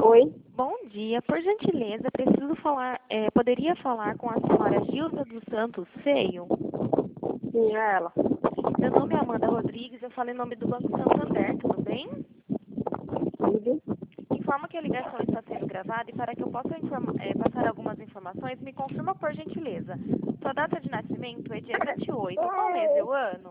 Oi, Bom dia, por gentileza, preciso falar, poderia falar com a senhora Gilda dos Santos Feio? sim, é ela. Meu nome é Amanda Rodrigues, eu falo em nome do Banco Santander, tudo bem? Tudo? Informo que a ligação está sendo gravada e para que eu possa passar algumas informações, me confirma por gentileza. Sua data de nascimento é dia 28, qual mês e o ano?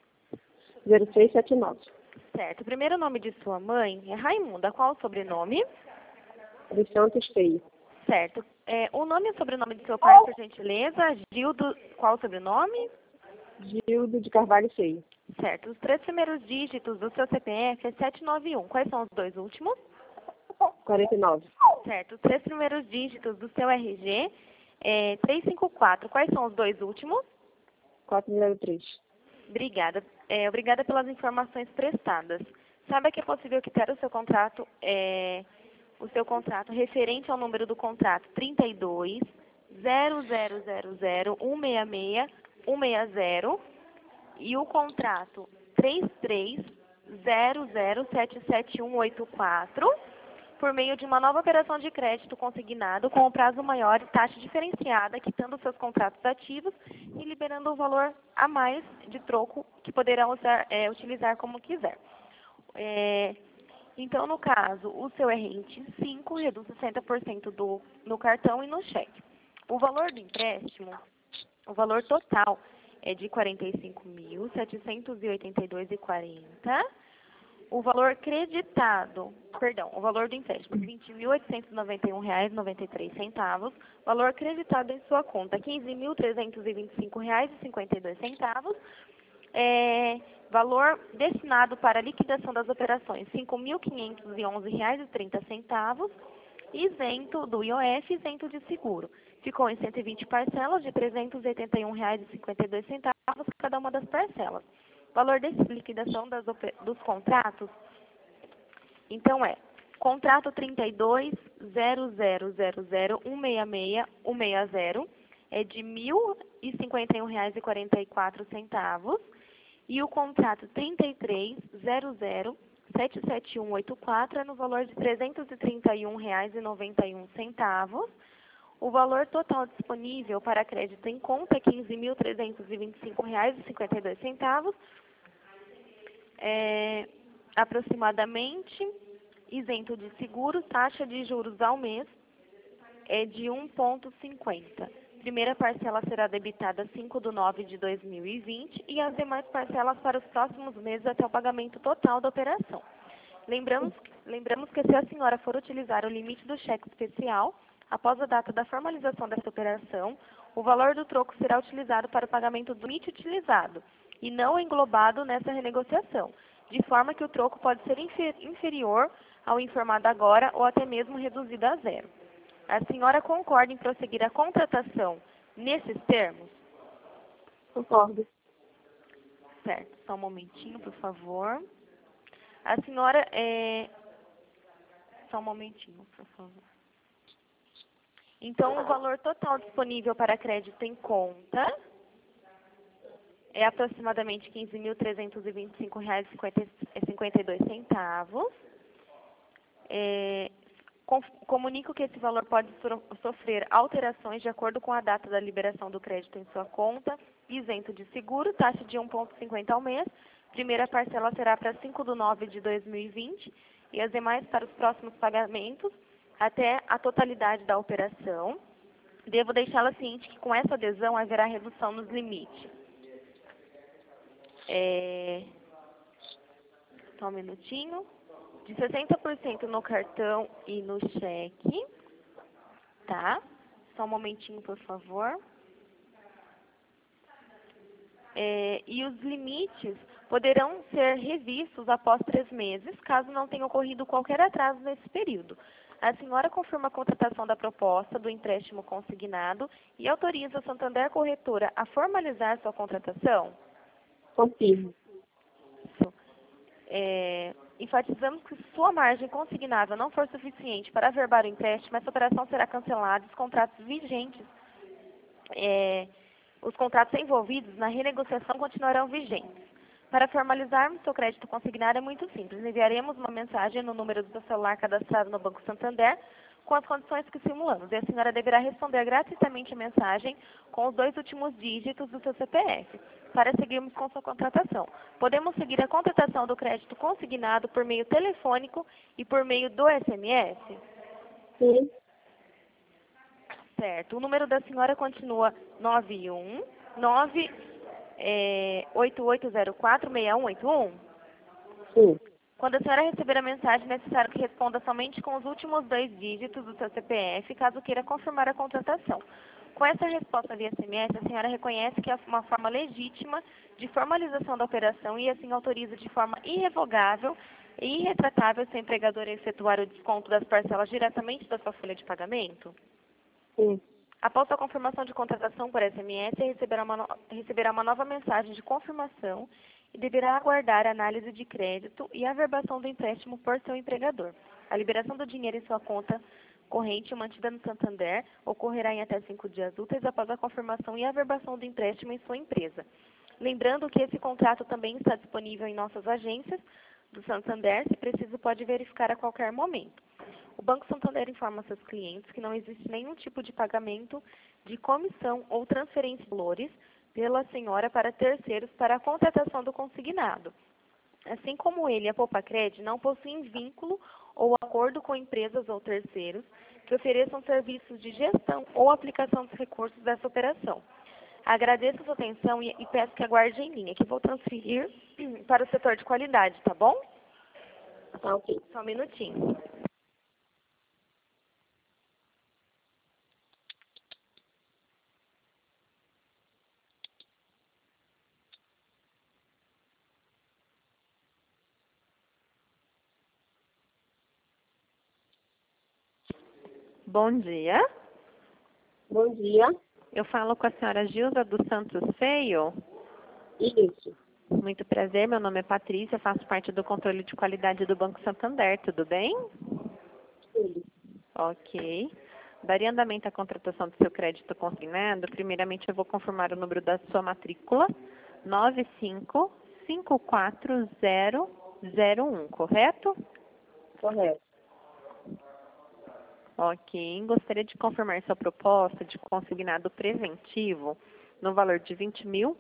0679. Certo, o primeiro nome de sua mãe é Raimunda, qual o sobrenome? Dos Santos Feio. Certo, o nome e o sobrenome de seu pai, por gentileza, Gildo, qual o sobrenome? Gildo de Carvalho Feio. Certo. Os 3 primeiros dígitos do seu CPF é 791. Quais são os 2 últimos? 49. Certo. Os 3 primeiros dígitos do seu RG é 354. Quais são os 2 últimos? 403. Obrigada. Obrigada pelas informações prestadas. Saiba que é possível quitar o seu contrato referente ao número do contrato 32 0000 166 160 e o contrato 3300777184 por meio de uma nova operação de crédito consignado com o prazo maior e taxa diferenciada, quitando seus contratos ativos e liberando um valor a mais de troco que poderão utilizar como quiser. Então, no caso, o seu RN5 reduz 60% no cartão e no cheque. O valor do empréstimo, o valor total é de R$ 45.782,40. O valor creditado, o valor do empréstimo, R$ 20.891,93. Valor creditado em sua conta, R$ 15.325,52. Valor destinado para a liquidação das operações, R$ 5.511,30. Isento do IOF, isento de seguro. Ficou em 120 parcelas de R$ 381,52 cada uma das parcelas. Valor de liquidação dos contratos, então contrato 32 0000 166 160 é de R$ 1.051,44 e o contrato 33 00 77184 é no valor de R$ 331,91. O valor total disponível para crédito em conta é R$ 15.325,52. Aproximadamente, isento de seguro, taxa de juros ao mês é de 1,50. Primeira parcela será debitada 5/9/2020 e as demais parcelas para os próximos meses até o pagamento total da operação. Lembramos que se a senhora for utilizar o limite do cheque especial, após a data da formalização dessa operação, o valor do troco será utilizado para o pagamento do limite utilizado e não englobado nessa renegociação, de forma que o troco pode ser inferior ao informado agora ou até mesmo reduzido a zero. A senhora concorda em prosseguir a contratação nesses termos? Concordo. Certo. Só um momentinho, por favor. A senhora Só um momentinho, por favor. Então, o valor total disponível para crédito em conta é aproximadamente R$ 15.325,52. Comunico que esse valor pode sofrer alterações de acordo com a data da liberação do crédito em sua conta, isento de seguro, taxa de 1,50 ao mês. Primeira parcela será para 5/9/2020 e as demais para os próximos pagamentos até a totalidade da operação. Devo deixá-la ciente que com essa adesão haverá redução nos limites. Só um minutinho. De 60% no cartão e no cheque. Tá? Só um momentinho, por favor. E os limites poderão ser revistos após 3 meses, caso não tenha ocorrido qualquer atraso nesse período. A senhora confirma a contratação da proposta do empréstimo consignado e autoriza a Santander Corretora a formalizar sua contratação? Confirmo. Isso. Enfatizamos que se sua margem consignável não for suficiente para averbar o empréstimo, essa operação será cancelada e os contratos vigentes, os contratos envolvidos na renegociação continuarão vigentes. Para formalizarmos seu crédito consignado é muito simples. Enviaremos uma mensagem no número do seu celular cadastrado no Banco Santander com as condições que simulamos. E a senhora deverá responder gratuitamente a mensagem com os 2 últimos dígitos do seu CPF para seguirmos com sua contratação. Podemos seguir a contratação do crédito consignado por meio telefônico e por meio do SMS? Sim. Certo. O número da senhora continua 91988046181? Sim. Quando a senhora receber a mensagem, é necessário que responda somente com os últimos 2 dígitos do seu CPF, caso queira confirmar a contratação. Com essa resposta via SMS, a senhora reconhece que é uma forma legítima de formalização da operação e assim autoriza de forma irrevogável e irretratável seu empregador a efetuar o desconto das parcelas diretamente da sua folha de pagamento? Sim. Após a confirmação de contratação por SMS, receberá uma nova mensagem de confirmação e deverá aguardar a análise de crédito e a averbação do empréstimo por seu empregador. A liberação do dinheiro em sua conta corrente mantida no Santander ocorrerá em até 5 dias úteis após a confirmação e a averbação do empréstimo em sua empresa. Lembrando que esse contrato também está disponível em nossas agências do Santander, se preciso pode verificar a qualquer momento. O Banco Santander informa seus clientes que não existe nenhum tipo de pagamento de comissão ou transferência de valores pela senhora para terceiros para a contratação do consignado. Assim como ele e a Poupacred não possuem vínculo ou acordo com empresas ou terceiros que ofereçam serviços de gestão ou aplicação dos recursos dessa operação. Agradeço a sua atenção e peço que aguarde em linha, que vou transferir para o setor de qualidade, tá bom? Tá ok. Só um minutinho. Bom dia. Bom dia. Eu falo com a senhora Gilda dos Santos Feio. Isso. Muito prazer, meu nome é Patrícia, faço parte do controle de qualidade do Banco Santander, tudo bem? Sim. Ok. Daria andamento à contratação do seu crédito consignado. Primeiramente, eu vou confirmar o número da sua matrícula, 9554001, correto? Correto. Ok. Gostaria de confirmar sua proposta de consignado preventivo no valor de R$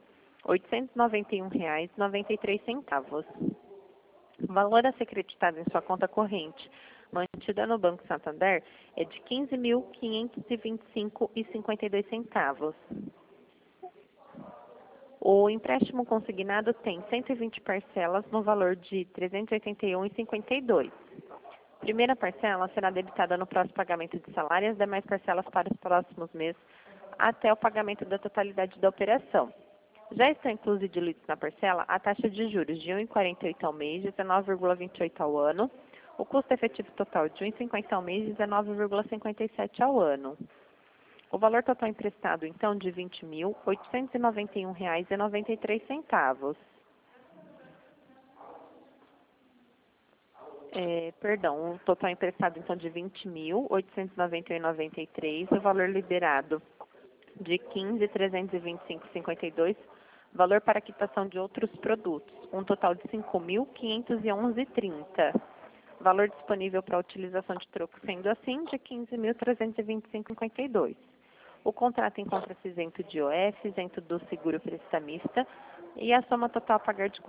20.891,93. O valor a ser creditado em sua conta corrente, mantida no Banco Santander, é de R$ 15.525,52. O empréstimo consignado tem 120 parcelas no valor de R$ 381,52. Primeira parcela será debitada no próximo pagamento de salário e as demais parcelas para os próximos meses até o pagamento da totalidade da operação. Já estão inclusos e diluídos na parcela a taxa de juros de 1,48 ao mês, 19,28 ao ano, o custo efetivo total de 1,50 ao mês, 19,57 ao ano. O valor total emprestado, então, de R$ 20.891,93. O total emprestado, então, de R$ 20.891,93, o valor liberado de R$ 15.325,52, valor para quitação de outros produtos, um total de R$ 5.511,30. Valor disponível para utilização de troco, sendo assim, de R$ 15.325,52. O contrato encontra-se isento de IOF, isento do seguro prestamista, e a soma total a pagar de R$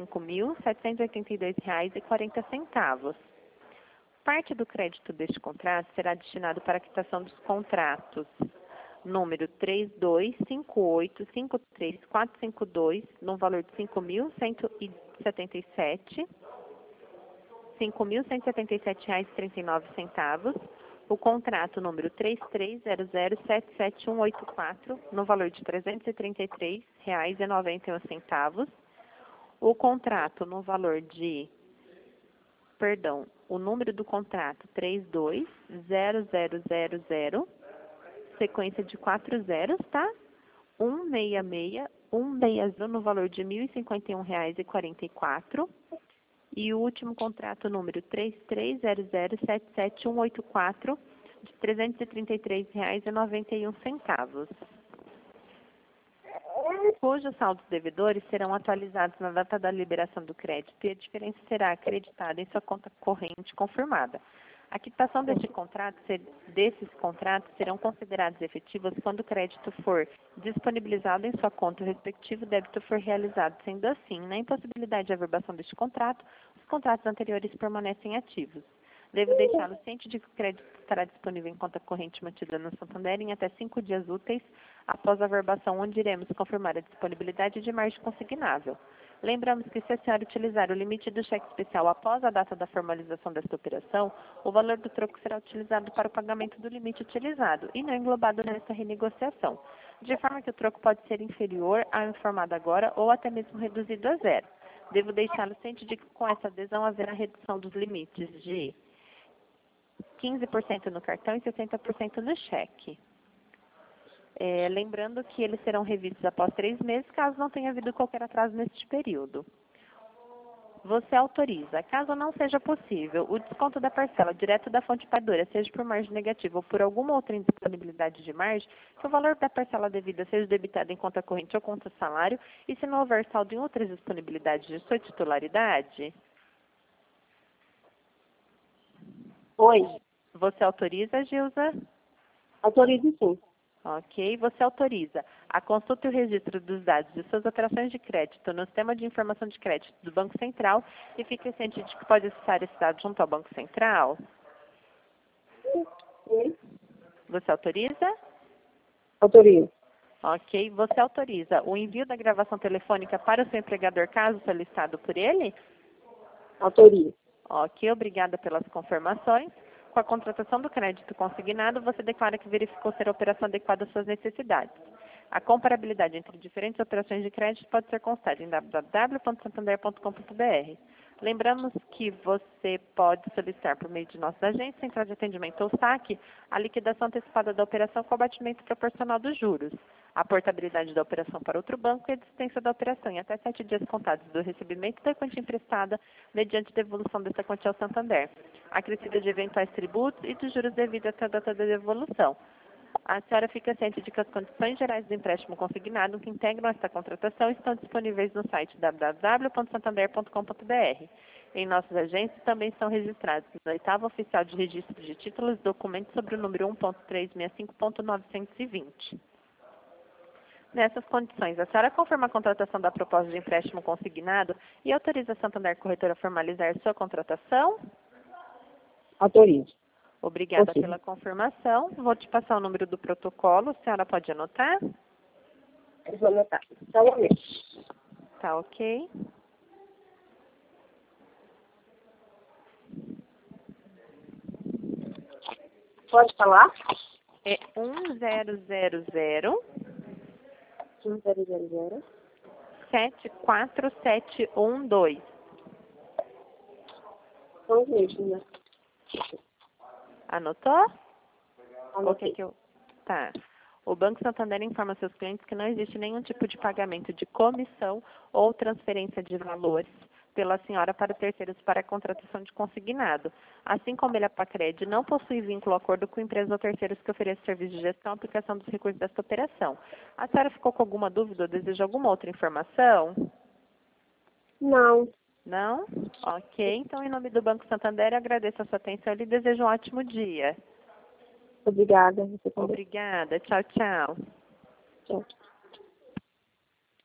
45.782,40. Parte do crédito deste contrato será destinado para a quitação dos contratos número 3258535452, no valor de R$ 5.177,39. O contrato número 3300778184, no valor de R$ 333,91. O contrato no valor de, o número do contrato 320000, sequência de 4 zeros, tá? 166,160, no valor de R$ 1.051,44. E o último contrato número 3300778184, de R$ 333,91. cujos saldos devedores serão atualizados na data da liberação do crédito e a diferença será acreditada em sua conta corrente confirmada. A quitação desses contratos serão considerados efetivos quando o crédito for disponibilizado em sua conta e o respectivo débito for realizado. Sendo assim, na impossibilidade de averbação deste contrato, os contratos anteriores permanecem ativos. Devo deixá-lo ciente de que o crédito estará disponível em conta corrente mantida no Santander em até 5 dias úteis após a averbação, onde iremos confirmar a disponibilidade de margem consignável. Lembramos que se a senhora utilizar o limite do cheque especial após a data da formalização desta operação, o valor do troco será utilizado para o pagamento do limite utilizado e não englobado nesta renegociação, de forma que o troco pode ser inferior ao informado agora ou até mesmo reduzido a zero. Devo deixá-lo ciente de que com essa adesão haverá redução dos limites de 15% no cartão e 60% no cheque. Lembrando que eles serão revistos após 3 meses, caso não tenha havido qualquer atraso neste período. Você autoriza, caso não seja possível, o desconto da parcela direto da fonte pagadora, seja por margem negativa ou por alguma outra indisponibilidade de margem, que o valor da parcela devida seja debitado em conta corrente ou conta salário, e se não houver saldo em outras disponibilidades de sua titularidade? Oi. Você autoriza, Gilza? Autorizo sim. Ok. Você autoriza a consulta e o registro dos dados de suas operações de crédito no sistema de informação de crédito do Banco Central e fique ciente de que pode acessar esse dado junto ao Banco Central? Sim. Você autoriza? Autorizo. Ok. Você autoriza o envio da gravação telefônica para o seu empregador, caso solicitado por ele? Autorizo. Ok. Obrigada pelas confirmações. Com a contratação do crédito consignado, você declara que verificou ser a operação adequada às suas necessidades. A comparabilidade entre diferentes operações de crédito pode ser constada em www.santander.com.br. Lembramos que você pode solicitar por meio de nossa agência, central de atendimento ou SAC, a liquidação antecipada da operação com abatimento proporcional dos juros, a portabilidade da operação para outro banco e a desistência da operação em até 7 dias contados do recebimento da quantia emprestada mediante devolução dessa quantia ao Santander, acrescida de eventuais tributos e dos juros devidos até a data da devolução. A senhora fica ciente de que as condições gerais do empréstimo consignado que integram esta contratação estão disponíveis no site www.santander.com.br. Em nossas agências também estão registrados no 8º Oficial de Registro de Títulos e Documentos sobre o número 1.365.920. Nessas condições, a senhora confirma a contratação da proposta de empréstimo consignado e autoriza a Santander Corretora a formalizar sua contratação? Autorizo. Obrigada pela confirmação. Vou te passar o número do protocolo. A senhora pode anotar? Vou anotar. Só um momento. Tá ok. Pode falar? É 1000 1000 74712. São os mesmos, né? Anotou? Anotei. Tá. O Banco Santander informa seus clientes que não existe nenhum tipo de pagamento de comissão ou transferência de valores pela senhora para terceiros para a contratação de consignado. Assim como ele, a Pacred, não possui vínculo ou acordo com empresas ou terceiros que ofereçam serviço de gestão e aplicação dos recursos desta operação. A senhora ficou com alguma dúvida ou deseja alguma outra informação? Não. Não? Ok. Então, em nome do Banco Santander, eu agradeço a sua atenção e lhe desejo um ótimo dia. Obrigada. Você também. Obrigada. Tchau, tchau. Tchau.